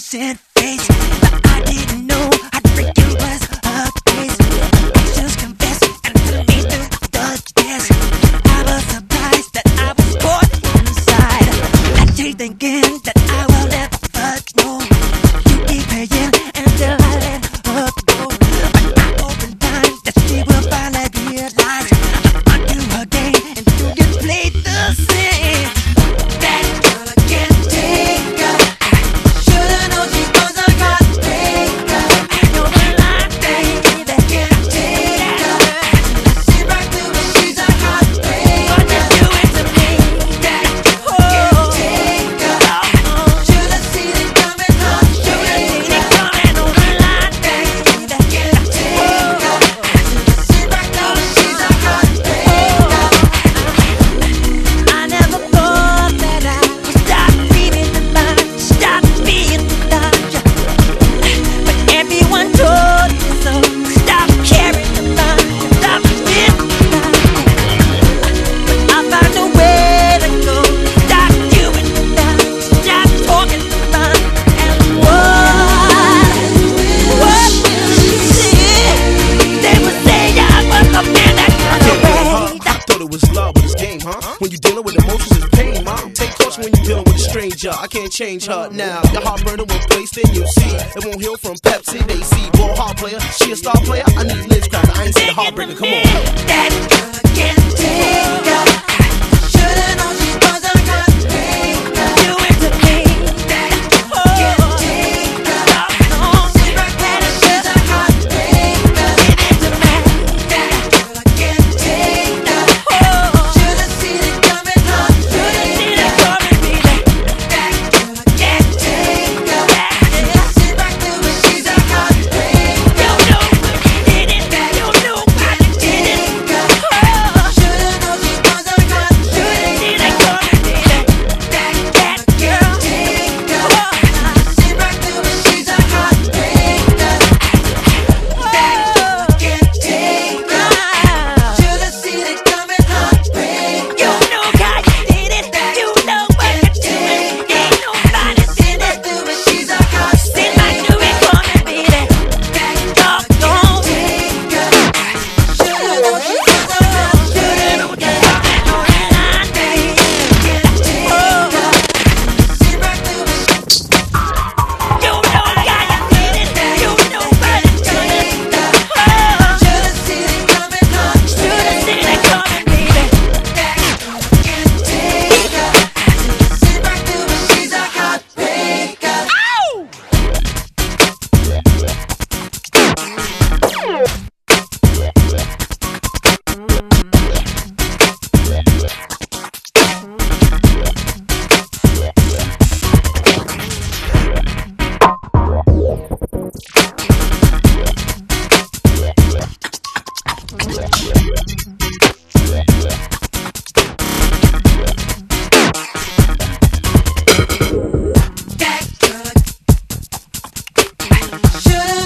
innocent face, but I didn't know how freaking was her case. Actions confessed and put me through the test. I was surprised that I was caught inside. Actually thinking that I will never know. You keep paying until I let her go. But I open time that she will finally realize I'm onto her game and you get played the same. That girl can't take her. Shoulda known she was a heartbreaker. I know the line, baby, that can't take her. See right through her, she's a heartbreaker. What you doing to me? That can't take her. Shoulda seen it coming, huh? Shoulda seen it coming on the line, baby, that can't take her. See right through her, she's a heartbreaker. I never thought that I would stop dreaming about you, stop being without you. But everyone told me so. Stop caring about you, stop being without you. But I found a way to go. Stop doing without you, stop talking about you. And what you see? They would say I was a man that kind of way. I thought it was love, but it's game, huh? When you dealing with emotions, it's pain, mom. Take caution when you dealing with a stranger. I can't change her now. Your heart burning when placed in you see. It won't heal from Pepsi. They see ball hard player. She a star player. I need Liz Cracker. I ain't seen the heartbreaker. Come on. That girl can't take her. Shoulda known she was a heartbreaker. Do it to me. That girl can't take her. See right through her, she's a heartbreaker. Give it to me. That girl can't take her. Shoulda seen it coming, huh? Shoulda seen it coming, baby. That girl can't take her. See right through her, she's a heartbreaker. You know what you did it. You know why you did it. Shoulda known she was a heartbreaker. Shoulda seen it coming, baby. That girl can't take her. See right through her, she's a heartbreaker. That girl can't take her. Shoulda seen it coming, heartbreaker. You know how you did it. You know what you did. Ain't nobody seen it. Through her, she's a heartbreaker. See right through it coming, baby. That girl can't take her. Shoulda known she was a heartbreaker. Shoulda known she was on the line, baby. Can't take her. See right through her. You know how you did it. You know what you did. Shoulda seen it coming, huh? Shoulda seen it coming, baby. That girl can't take her. See right through her, she's a heartbreaker. That girl shoulda